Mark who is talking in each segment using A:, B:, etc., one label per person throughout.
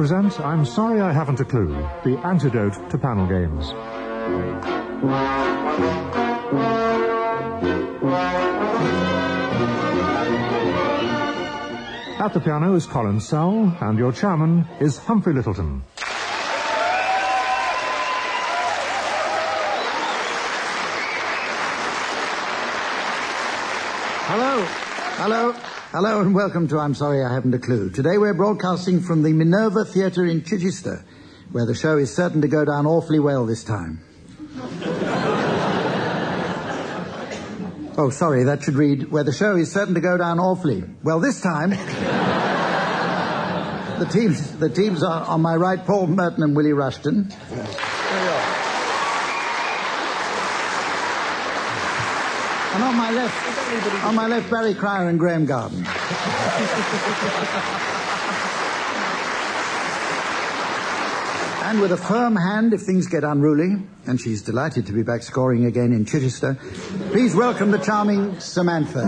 A: present I'm Sorry I Haven't a Clue, the antidote to panel games. At the piano is Colin Sowell, and your chairman is Humphrey Littleton.
B: Hello and welcome to I'm Sorry I Haven't a Clue. Today we're broadcasting from the Minerva Theatre in Chichester, where the show is certain to go down awfully well this time. Oh, sorry, that should read, where the show is certain to go down awfully well this time. The teams are on my right, Paul Merton and Willie Rushton. And on my left, Barry Cryer and Graham Garden. And with a firm hand if things get unruly, and she's delighted to be back scoring again in Chichester, please welcome the charming Samantha.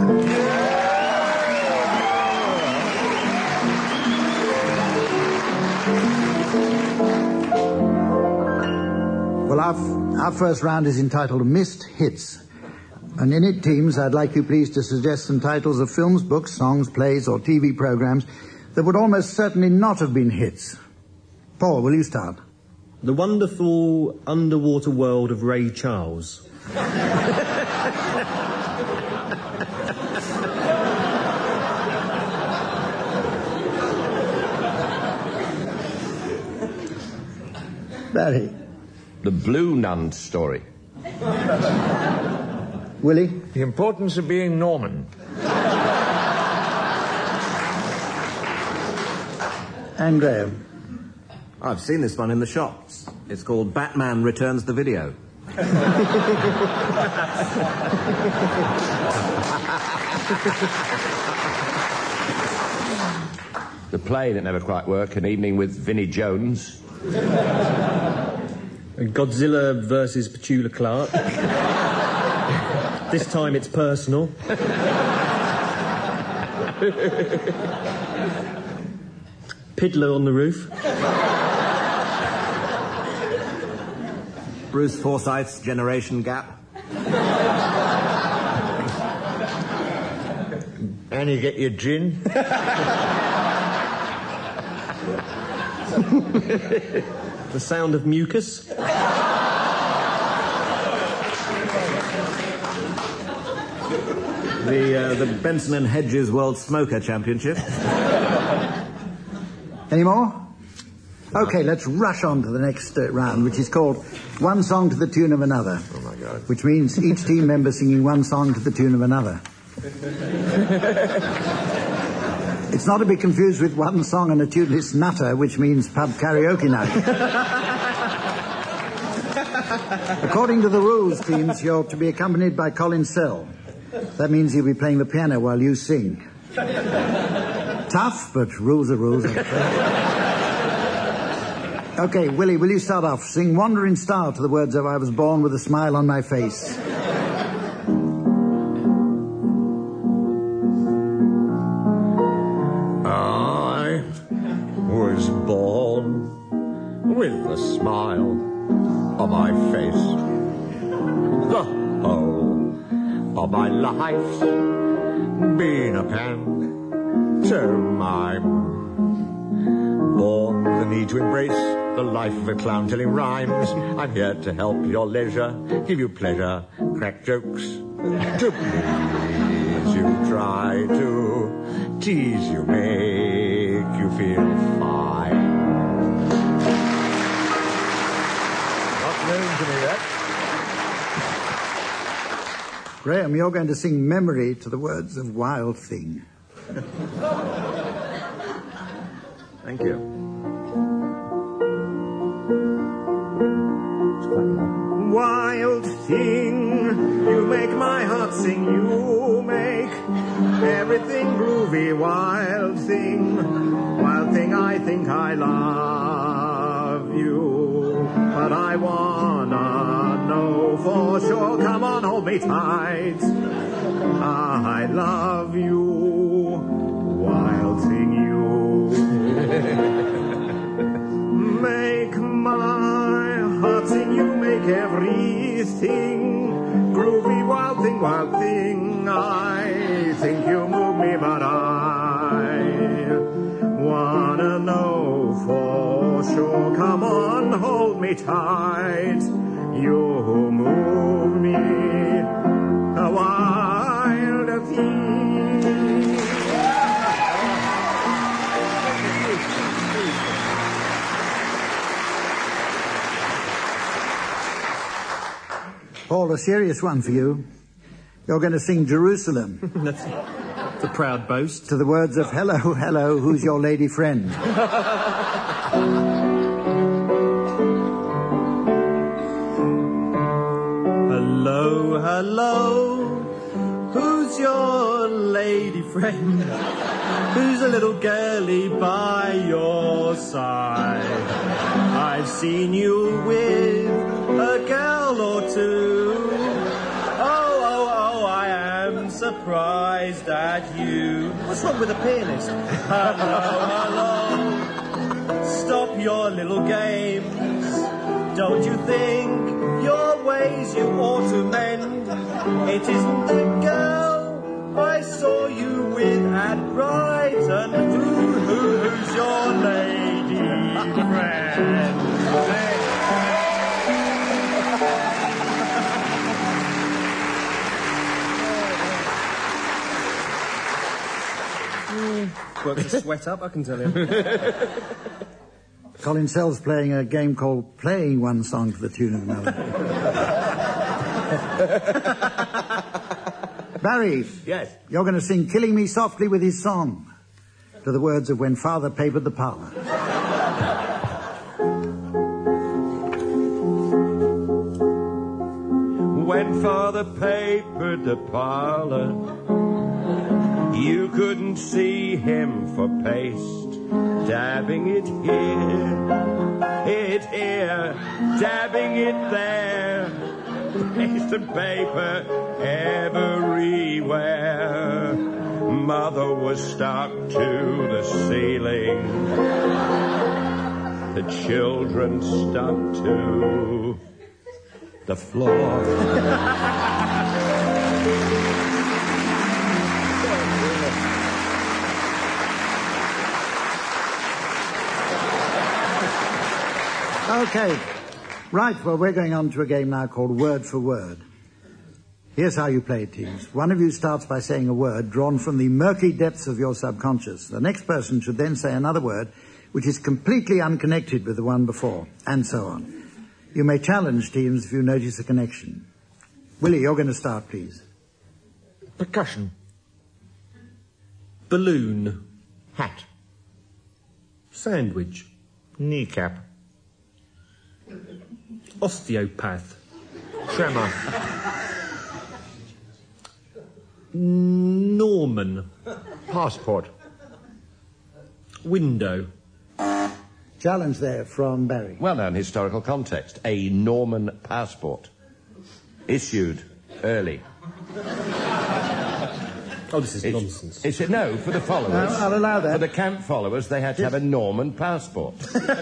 B: Well, our first round is entitled Missed Hits. And in it, teams, I'd like you please to suggest some titles of films, books, songs, plays, or TV programs that would almost certainly not have been hits. Paul, will you start?
C: The Wonderful Underwater World of Ray Charles.
B: Barry.
D: The Blue Nun Story.
B: Willie?
A: The Importance of Being Norman.
B: And Graham?
E: I've seen this one in the shops. It's called Batman Returns the Video.
D: The Play That Never Quite Worked, An Evening with Vinnie Jones.
C: Godzilla versus Petula Clark. This time it's personal. Piddler on the Roof.
E: Bruce Forsyth's Generation Gap.
A: Annie, get your gin.
C: The Sound of Mucus.
E: The Benson and Hedges World Smoker Championship.
B: Any more? Okay, let's rush on to the next round, which is called One Song to the Tune of Another.
D: Oh, my God.
B: Which means each team member singing one song to the tune of another. It's not to be confused with One Song and a Tuneless Nutter, which means pub karaoke night. According to the rules, teams, you're to be accompanied by Colin Sell. That means he'll be playing the piano while you sing. Tough, but rules are rules. Okay, Willie, will you start off? Sing Wandering Star to the words of I Was Born with a Smile on My Face.
F: I was born with a smile on my face. The whole of my life's been a pantomime. Born with the need to embrace the life of a clown telling rhymes. I'm here to help your leisure, give you pleasure, crack jokes, to please you, try to tease you, make you feel fine.
A: Not known to me yet.
B: Graham, you're going to sing Memory to the words of Wild Thing.
E: Thank you. Wild thing, you make my heart sing, you make everything groovy. Wild thing, I think I love you, but I wanna know for sure. Come on, hold me tight. I love you, wild thing, you.
F: ting. Groovy, wild thing, I think you move me, but I wanna know for sure. Come on, hold me tight. You move me, a wild thing.
B: Paul, a serious one for you. You're going to sing Jerusalem.
C: That's a proud boast.
B: To the words of Hello, hello, who's your lady friend?
C: Hello, hello, who's your lady friend? Who's a little girlie by your side? I've seen you with a girl or two. Oh, I am surprised at you. What's wrong with the pianist? Hello, stop your little games. Don't you think your ways you ought to mend? It isn't a girl I saw you with at Brighton. Who's your lady friend? Work the sweat up, I can tell you.
B: Colin Sell's playing a game called Playing One Song to the Tune of Another. Barry.
F: Yes.
B: You're going to sing Killing Me Softly with his song to the words of When Father Papered the Parlour.
G: When Father papered the parlour, you couldn't see him for paste. Dabbing it here, dabbing it there, paste and paper everywhere. Mother was stuck to the ceiling, the children stuck to the floor.
B: Okay. Right, well, we're going on to a game now called Word for Word. Here's how you play it, teams. One of you starts by saying a word drawn from the murky depths of your subconscious. The next person should then say another word which is completely unconnected with the one before, and so on. You may challenge teams if you notice a connection. Willie, you're going to start, please.
F: Percussion.
C: Balloon.
F: Hat.
C: Sandwich.
F: Kneecap.
C: Osteopath.
F: Tremor.
C: Norman.
F: Passport.
C: Window.
B: Challenge there from Barry.
D: Well-known historical context. A Norman passport. Issued early.
C: Oh, this is nonsense.
D: No, for the followers.
B: No, I'll allow that.
D: For the camp followers, they had to have a Norman passport.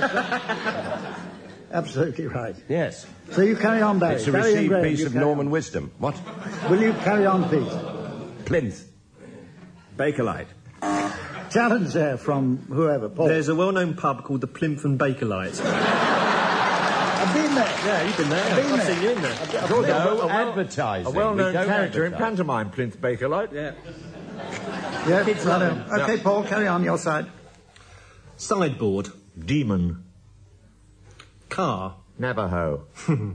B: Absolutely right.
D: Yes.
B: So you carry on, Barry.
D: It's a
B: Barry and
D: received
B: Graham,
D: piece
B: you
D: of
B: carry
D: Norman
B: on.
D: wisdom. What?
B: Will you carry on, please?
D: Plinth.
E: Bakelite.
B: Challenge there from whoever. Paul.
C: There's a well-known pub called the Plinth and Bakelite.
B: I've been there.
C: Yeah, you've been there. I've seen you in there.
D: No advertising.
F: A well-known
D: We don't
F: character in
D: advertise.
F: pantomime, Plinth Bakelite.
C: Yeah.
B: Yeah,
C: Kids love him.
B: Okay, Paul, carry on your side.
C: Sideboard.
F: Demon.
C: Car.
F: Navajo.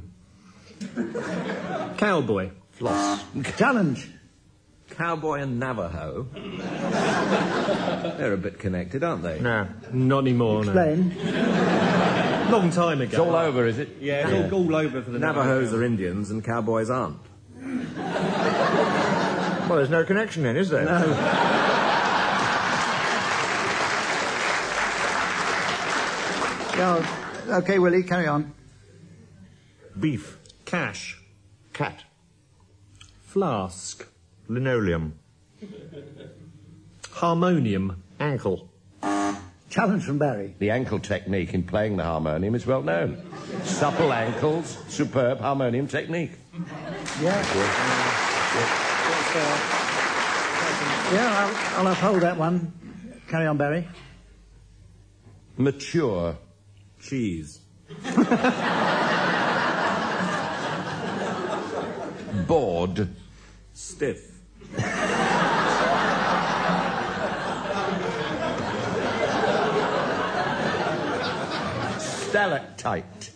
C: Cowboy.
F: Floss.
B: Challenge.
E: Cowboy and Navajo. They're a bit connected, aren't they?
F: No.
C: Not anymore, no.
B: Explain.
C: Long time ago.
D: It's all over, is it?
C: Yeah, it's all over for the
E: Navajos are Indians and cowboys aren't.
F: Well, there's no connection then, is there?
C: No.
B: Yeah, okay, Willie, carry on.
F: Beef.
C: Cash.
F: Cat.
C: Flask.
F: Linoleum.
C: Harmonium.
F: Ankle.
B: Challenge from Barry.
D: The ankle technique in playing the harmonium is well known. Supple ankles, superb harmonium technique.
B: Yeah. Yeah, I'll uphold that one. Carry on, Barry.
D: Mature.
E: Cheese.
D: Bored.
E: Stiff.
D: Stalactite.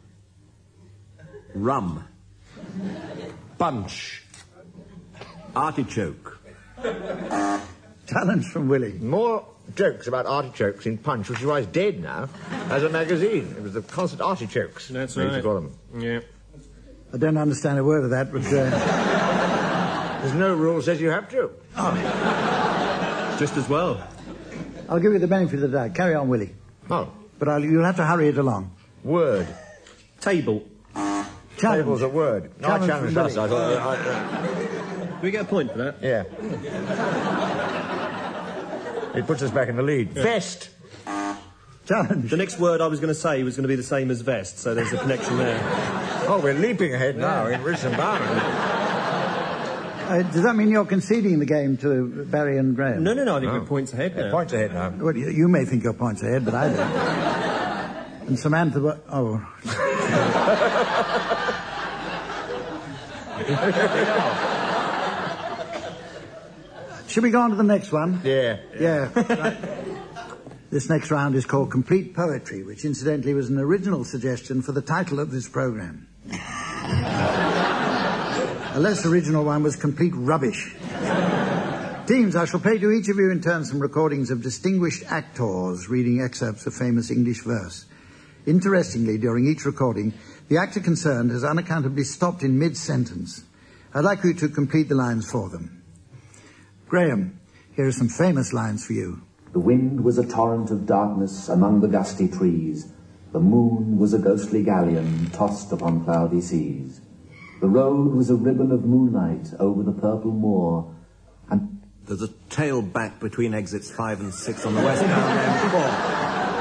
E: Rum.
D: Bunch.
E: Artichoke.
B: Challenge from Willie.
F: More jokes about artichokes in Punch, which is why it's dead now, as a magazine. It was the constant artichokes.
G: That's
F: they used to
G: right.
F: call them.
G: Yeah.
B: I don't understand a word of that, but...
F: There's no rule says you have to.
C: Just as well.
B: I'll give you the benefit of the doubt. Carry on, Willie.
F: Oh,
B: But you'll have to hurry it along.
F: word.
C: Table.
B: Challenge.
F: Table's a word. No, I
B: Challenge
F: challenged
B: from
F: us.
B: Willie.
F: I thought,
C: Do we get a point for that?
F: yeah. It puts us back in the lead. Vest.
B: Challenge.
C: The next word I was going to say was going to be the same as vest, so there's a connection there.
F: Oh, we're leaping ahead now in Rich and Barnum.
B: Does that mean you're conceding the game to Barry and Graham?
C: No, I think we're points ahead now.
F: Points ahead now.
B: Well, you may think you're points ahead, but I don't. And Samantha... Oh. Should we go on to the next one?
F: Yeah.
B: Yeah. Right. This next round is called Complete Poetry, which incidentally was an original suggestion for the title of this programme. A less original one was Complete Rubbish. Teams, I shall play to each of you in turn some recordings of distinguished actors reading excerpts of famous English verse. Interestingly, during each recording, the actor concerned has unaccountably stopped in mid-sentence. I'd like you to complete the lines for them. Graham, here are some famous lines for you.
H: The wind was a torrent of darkness among the gusty trees. The moon was a ghostly galleon tossed upon cloudy seas. The road was a ribbon of moonlight over the purple moor, and
E: There's a tailback between exits 5 and 6 on the westbound M4.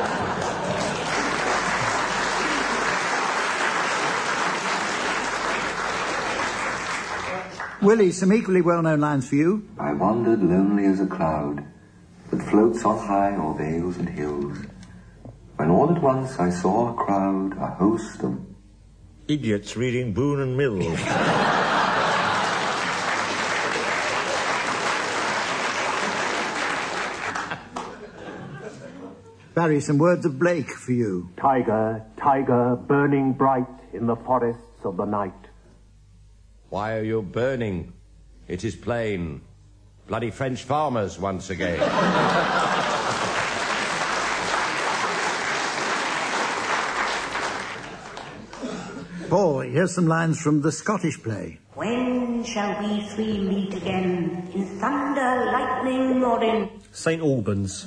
B: Willie, some equally well-known lines for you.
I: I wandered lonely as a cloud that floats on high o'er vales and hills, when all at once I saw a crowd, a host of
F: Idiots reading Boone and Mills.
B: Barry, some words of Blake for you.
J: Tiger, tiger, burning bright in the forests of the night.
D: Why are you burning? It is plain. Bloody French farmers once again.
B: Paul, here's some lines from the Scottish play.
K: When shall we three meet again? In thunder, lightning, or in...
C: St. Albans.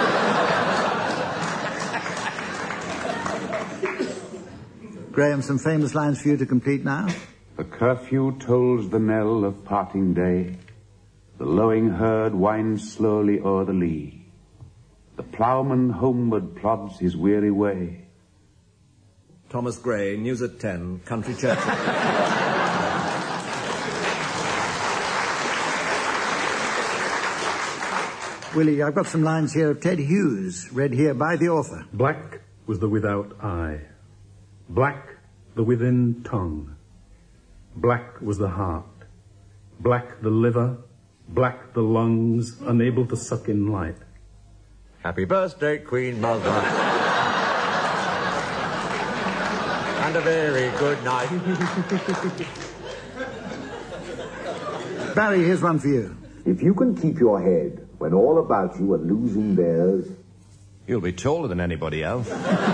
B: Graham, some famous lines for you to complete now.
L: The curfew tolls the knell of parting day. The lowing herd winds slowly o'er the lea. The ploughman homeward plods his weary way.
E: Thomas Gray, News at 10, Country Church.
B: Willie, I've got some lines here of Ted Hughes, read here by the author.
M: Black was the without eye. Black the within tongue. Black was the heart. Black the liver. Black the lungs, unable to suck in light.
F: Happy birthday, Queen Mother. And a very good night.
B: Barry, here's one for you.
I: If you can keep your head when all about you are losing theirs,
D: You'll be taller than anybody else.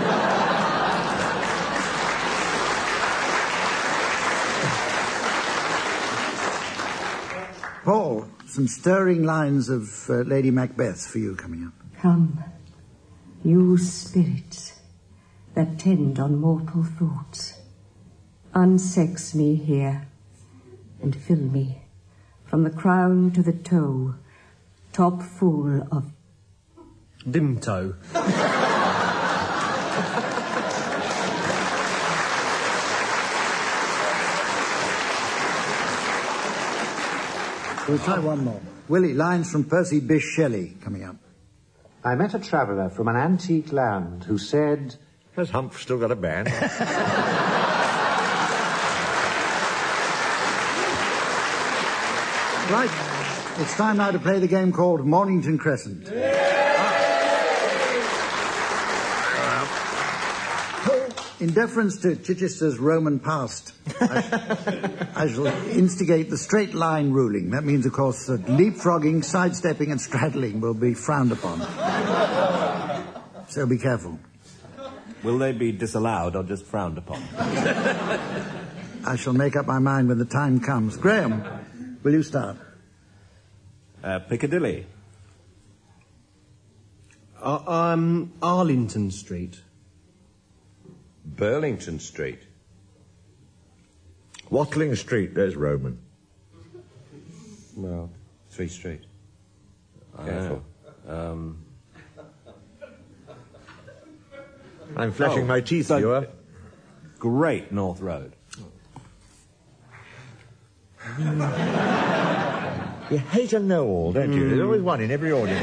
B: Paul, some stirring lines of Lady Macbeth for you coming up.
N: Come, you spirits that tend on mortal thoughts, unsex me here, and fill me from the crown to the toe, top full of...
C: Dimto.
B: We'll try one more. Willie, lines from Percy Bysshe Shelley coming up.
O: I met a traveller from an antique land who said...
F: Has Humph still got a band?
B: Right. It's time now to play the game called Mornington Crescent. In deference to Chichester's Roman past, I shall instigate the straight line ruling. That means, of course, that leapfrogging, sidestepping and straddling will be frowned upon. So be careful.
E: Will they be disallowed or just frowned upon?
B: I shall make up my mind when the time comes. Graham, will you start?
E: Piccadilly.
C: Arlington Street.
D: Burlington Street.
F: Watling Street, there's Roman.
D: Well, 3 Street. Careful.
F: I'm flashing my teeth, you are.
E: Great North Road.
F: You hate a know-all, don't you? There's always one in every audience.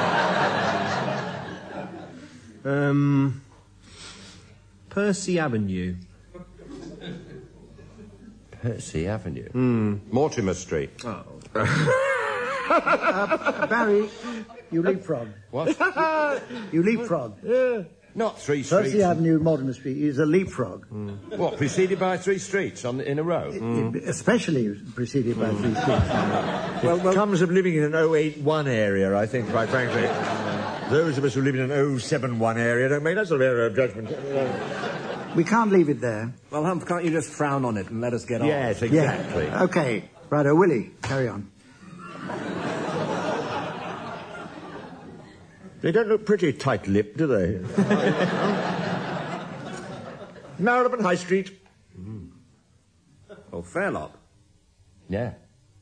C: Percy Avenue.
D: Percy Avenue? Mortimer Street.
C: Oh.
B: Barry, you leapfrog.
D: What?
B: You leapfrog.
F: Yeah.
D: Not 3 streets.
B: Percy Avenue, Mortimer Street is a leapfrog.
D: What, preceded by 3 streets in a row?
B: Especially preceded by 3 streets.
F: Well, it comes of living in an 081 area, I think, quite frankly. Those of us who live in an 071 area don't make that sort of error of judgment.
B: We can't leave it there.
E: Well, Humph, can't you just frown on it and let us get on?
F: Yes, exactly.
B: Yeah. Okay. Righto, Willie, carry on.
F: They don't look pretty tight-lipped, do they? Marylebone High Street.
E: Oh, Fairlock.
D: Yeah.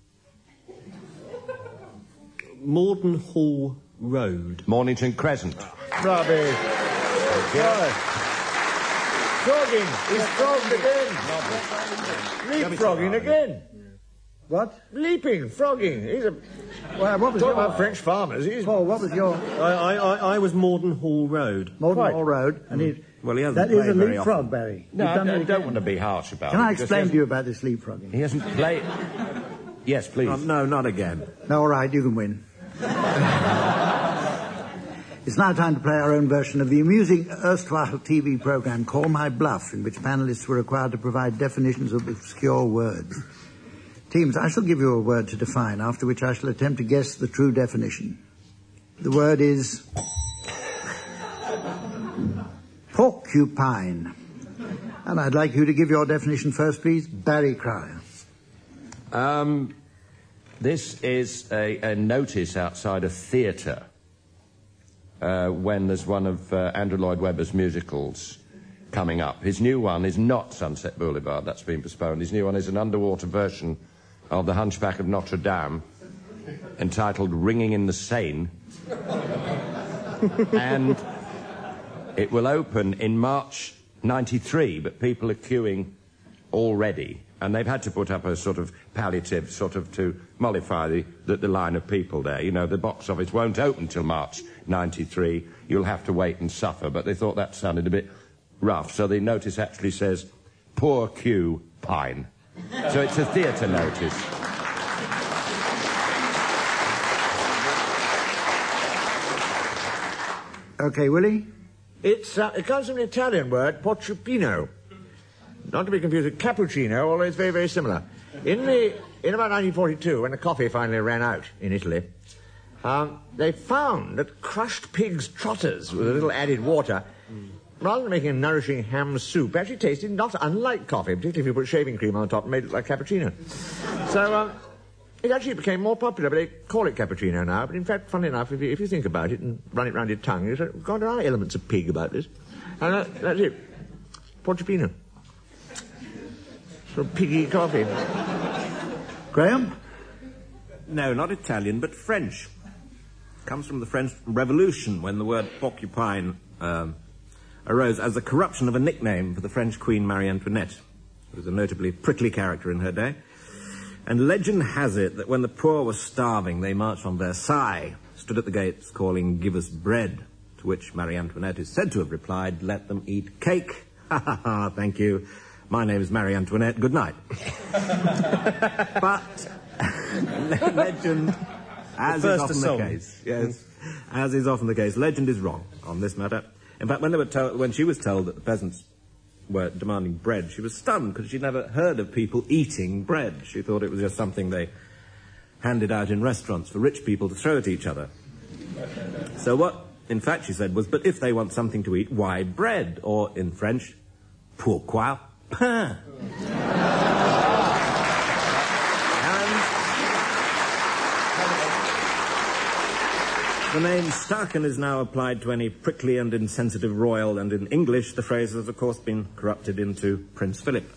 C: Morden Hall Road.
D: Mornington Crescent.
F: Rubbish. Right. Frogging. He's frogged again. Leapfrogging again.
B: What?
F: Leaping, frogging. He's a...
B: Well, what was
F: Talk
B: your...
F: about French farmers. He's...
B: Paul, what was your...
C: I was Morden Hall Road.
B: Morden Hall Road. And he...
E: Well, he hasn't
B: that is a
E: played very
B: leapfrog,
E: often.
B: Barry.
D: No, I don't want to be harsh about
B: Can
D: it.
B: I explain to you about this leapfrogging?
D: He hasn't played... Yes, please.
E: No, not again.
B: No, all right, you can win. It's now time to play our own version of the amusing erstwhile TV programme Call My Bluff, in which panellists were required to provide definitions of obscure words. Teams, I shall give you a word to define, after which I shall attempt to guess the true definition. The word is... porcupine. And I'd like you to give your definition first, please. Barry Cryer.
D: This is a notice outside a theatre when there's one of Andrew Lloyd Webber's musicals coming up. His new one is not Sunset Boulevard, that's been postponed. His new one is an underwater version of The Hunchback of Notre Dame, entitled Ringing in the Seine. And it will open in March 93, but people are queuing already. And they've had to put up a sort of palliative, sort of to mollify the line of people there. You know, the box office won't open till March 93. You'll have to wait and suffer. But they thought that sounded a bit rough. So the notice actually says, Poor Q Pine. So it's a theatre notice.
B: Okay, Willie?
F: It comes from the Italian word, porcupino. Not to be confused with cappuccino, although it's very, very similar. In about 1942, when the coffee finally ran out in Italy, they found that crushed pig's trotters with a little added water, rather than making a nourishing ham soup, actually tasted not unlike coffee, particularly if you put shaving cream on the top and made it like cappuccino. So it actually became more popular, but they call it cappuccino now. But in fact, funny enough, if you think about it and run it round your tongue, you've got there are elements of pig about this. And that's it. Porcupino. Sort of piggy coffee.
B: Graham?
E: No, not Italian, but French. comes from the French Revolution, when the word porcupine arose as a corruption of a nickname for the French Queen Marie Antoinette, who was a notably prickly character in her day. And legend has it that when the poor were starving, they marched on Versailles, stood at the gates calling, "Give us bread," to which Marie Antoinette is said to have replied, "Let them eat cake." Ha ha ha, thank you. My name is Marie Antoinette. Good night. But legend, as is often the case, yes, as is often the case, legend is wrong on this matter. In fact, when she was told that the peasants were demanding bread, she was stunned because she'd never heard of people eating bread. She thought it was just something they handed out in restaurants for rich people to throw at each other. So what, in fact, she said was, but if they want something to eat, why bread? Or, in French, pourquoi pain? The name stuck and is now applied to any prickly and insensitive royal, and in English the phrase has, of course, been corrupted into Prince Philip.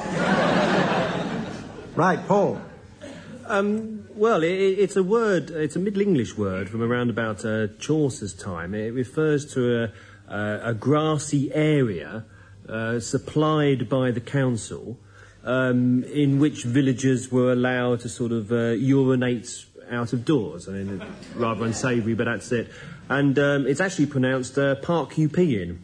B: Right, Paul.
P: Well, it's a word, it's a Middle English word from around about Chaucer's time. It refers to a grassy area supplied by the council in which villagers were allowed to sort of urinate out of doors. I mean, rather unsavoury, but that's it. And it's actually pronounced park you pee in.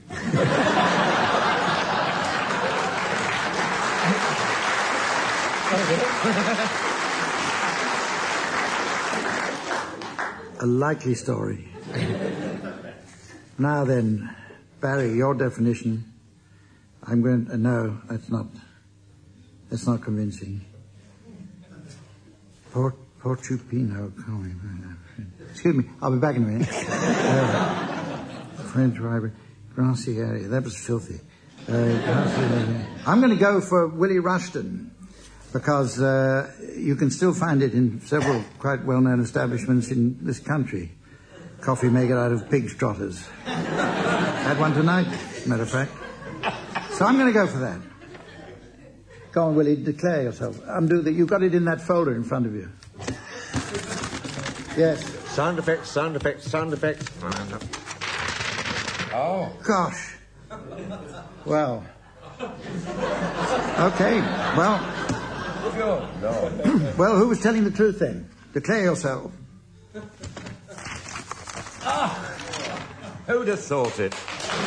B: A likely story. Now then, Barry, your definition. I'm going to... No, that's not convincing. Porcupino. Excuse me, I'll be back in a minute. French Ribery. Grassy area. That was filthy. I'm going to go for Willie Rushton, because you can still find it in several quite well-known establishments in this country. Coffee made out of pig trotters. Had one tonight, matter of fact. So I'm going to go for that. Go on, Willie, declare yourself. Undo that. You've got it in that folder in front of you. Yes.
F: Sound effects, sound effects, sound effects.
B: Oh. Gosh. Well. Okay, well. Well, who was telling the truth then? Declare yourself.
D: Who'd have thought it?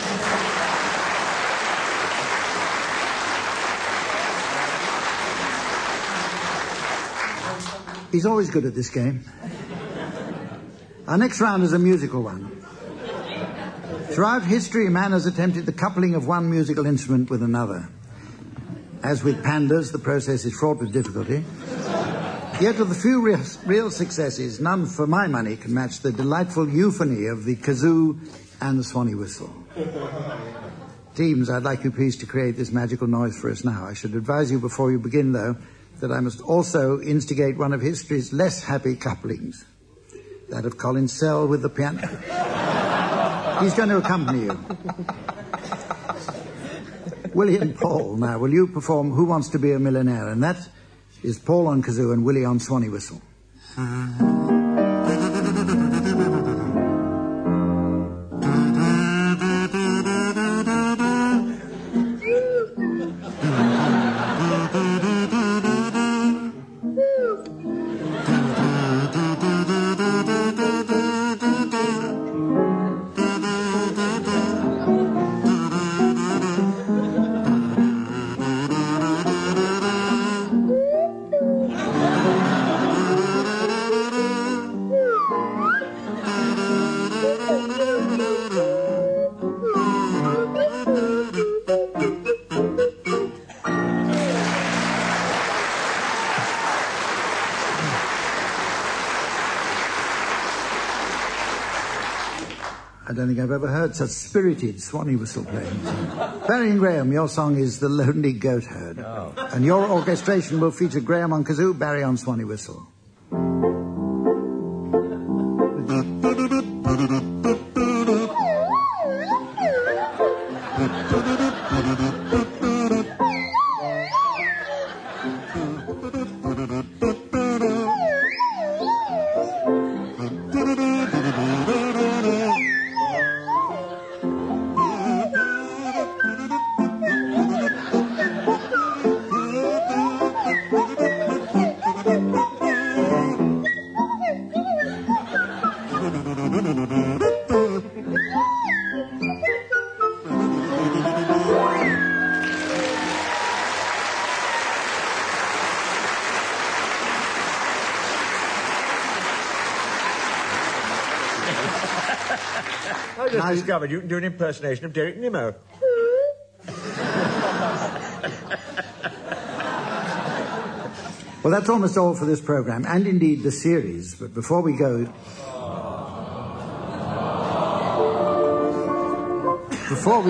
B: He's always good at this game. Our next round is a musical one. Throughout history, man has attempted the coupling of one musical instrument with another. As with pandas, the process is fraught with difficulty. Yet of the few real successes, none for my money can match the delightful euphony of the kazoo and the swanee whistle. Teams, I'd like you please to create this magical noise for us now. I should advise you before you begin, though, that I must also instigate one of history's less happy couplings, that of Colin Sell with the piano. He's going to accompany you. Willie and Paul, now, will you perform Who Wants to Be a Millionaire? And that is Paul on kazoo and Willie on swanee whistle. I don't think I've ever heard such spirited swanee whistle playing. Barry and Graham, your song is The Lonely Goat Herd. Oh. And your orchestration will feature Graham on kazoo, Barry on swanee whistle.
F: I discovered you can do an impersonation of Derek Nimmo.
B: Well, that's almost all for this programme, and indeed the series. But before we go... Before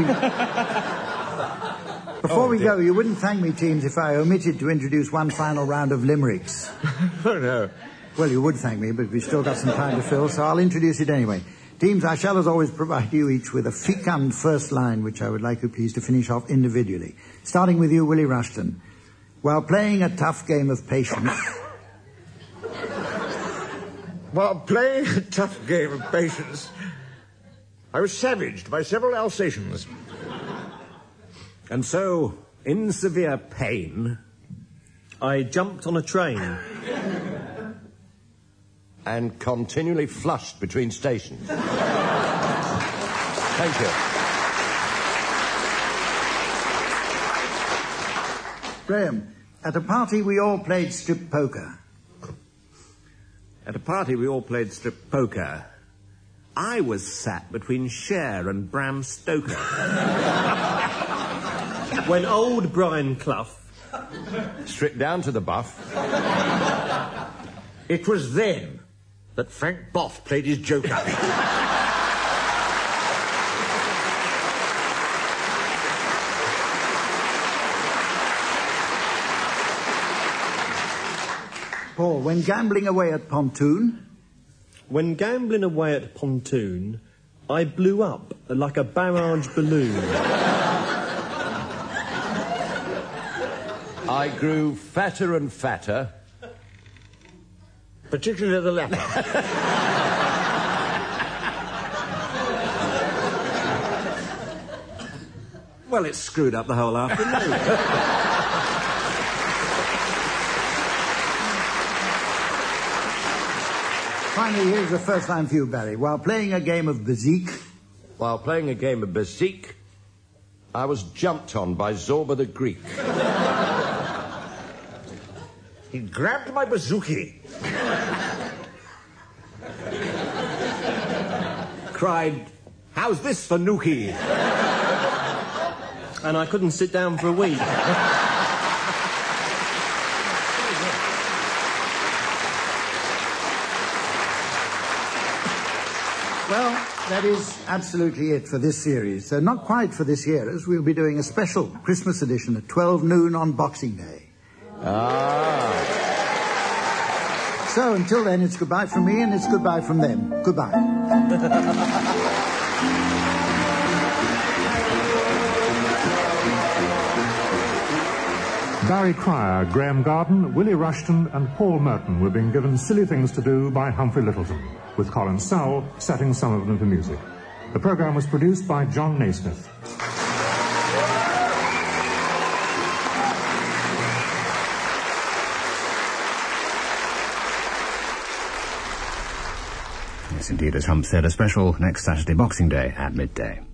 B: we go, you wouldn't thank me, teams, if I omitted to introduce one final round of limericks.
F: Oh, no.
B: Well, you would thank me, but we've still got some time to fill, so I'll introduce it anyway. Teams, I shall, as always, provide you each with a fecund first line, which I would like you please to finish off individually. Starting with you, Willie Rushton. While playing a tough game of patience...
F: While playing a tough game of patience, I was savaged by several Alsatians.
E: And so, in severe pain,
P: I jumped on a train.
D: And continually flushed between stations. Thank you.
B: Graham, at a party we all played strip poker.
E: At a party we all played strip poker. I was sat between Cher and Bram Stoker.
P: When old Brian Clough
D: stripped down to the buff.
F: It was then that Frank Boff played his joker.
B: Paul, when gambling away at Pontoon...
P: When gambling away at Pontoon, I blew up like a barrage balloon.
D: I grew fatter and fatter.
F: Particularly the latter.
E: Well, it screwed up the whole afternoon.
B: Finally, here's the first line for you, Barry. While playing a game of bezique...
D: While playing a game of bezique, I was jumped on by Zorba the Greek.
F: He grabbed my bazooki.
E: Cried, "How's this for Nookie?"
P: And I couldn't sit down for a week.
B: Well, that is absolutely it for this series. Not quite for this year, as we'll be doing a special Christmas edition at 12 noon on Boxing Day. So, until then, it's goodbye from me and it's goodbye from them. Goodbye.
A: Barry Cryer, Graham Garden, Willie Rushton and Paul Merton were being given silly things to do by Humphrey Lyttelton, with Colin Sowell setting some of them to music. The programme was produced by John Naismith.
Q: Yes, indeed, as Hump said, a special next Saturday, Boxing Day, at midday.